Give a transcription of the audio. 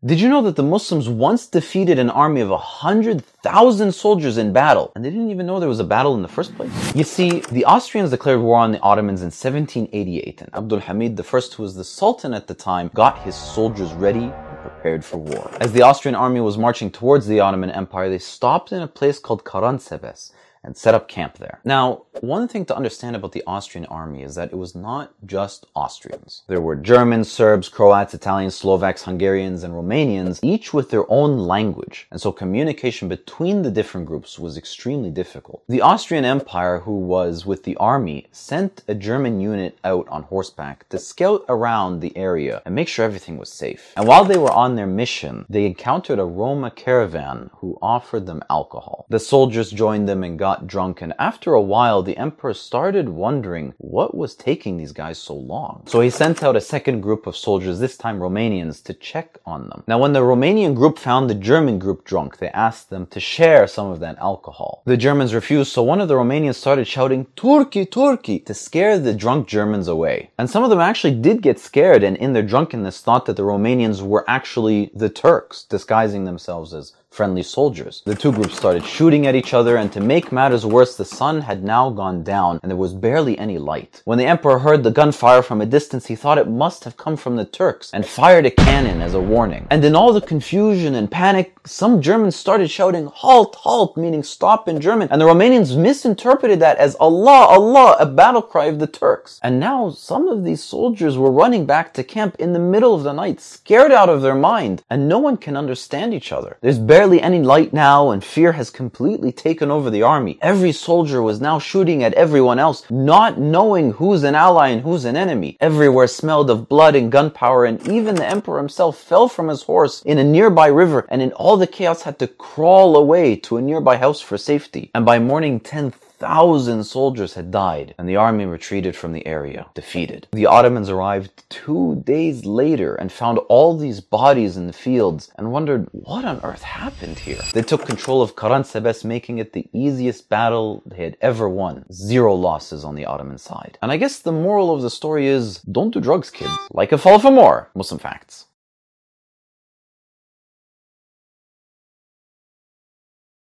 Did you know that the Muslims once defeated an army of 100,000 soldiers in battle, and they didn't even know there was a battle in the first place? You see, the Austrians declared war on the Ottomans in 1788, and Abdul Hamid I, who was the Sultan at the time, got his soldiers ready and prepared for war. As the Austrian army was marching towards the Ottoman Empire, they stopped in a place called Karansebes and set up camp there. Now, one thing to understand about the Austrian army is that it was not just Austrians. There were Germans, Serbs, Croats, Italians, Slovaks, Hungarians, and Romanians, each with their own language, and so communication between the different groups was extremely difficult. The Austrian Empire, who was with the army, sent a German unit out on horseback to scout around the area and make sure everything was safe. And while they were on their mission, they encountered a Roma caravan who offered them alcohol. The soldiers joined them and got drunk, and after a while the emperor started wondering what was taking these guys so long. So he sent out a second group of soldiers, this time Romanians, to check on them. Now when the Romanian group found the German group drunk, they asked them to share some of that alcohol. The Germans refused, so one of the Romanians started shouting "Turkey, Turkey" to scare the drunk Germans away. And some of them actually did get scared, and in their drunkenness thought that the Romanians were actually the Turks, disguising themselves as friendly soldiers. The two groups started shooting at each other, and to make matters worse, the sun had now gone down and there was barely any light. When the emperor heard the gunfire from a distance, he thought it must have come from the Turks and fired a cannon as a warning. And in all the confusion and panic, some Germans started shouting "Halt, halt," meaning stop in German, and the Romanians misinterpreted that as "Allah, Allah," a battle cry of the Turks. And now some of these soldiers were running back to camp in the middle of the night, scared out of their mind, and no one can understand each other. There's barely any light now, and fear has completely taken over the army. Every soldier was now shooting at everyone else, not knowing who's an ally and who's an enemy. Everywhere smelled of blood and gunpowder, and even the emperor himself fell from his horse in a nearby river, and in all the chaos had to crawl away to a nearby house for safety. And by morning, 10,000 soldiers had died, and the army retreated from the area, defeated. The Ottomans arrived 2 days later and found all these bodies in the fields and wondered what on earth happened here. They took control of Karansebes, making it the easiest battle they had ever won. 0 losses on the Ottoman side. And I guess the moral of the story is, don't do drugs, kids. Like and follow for more Muslim facts.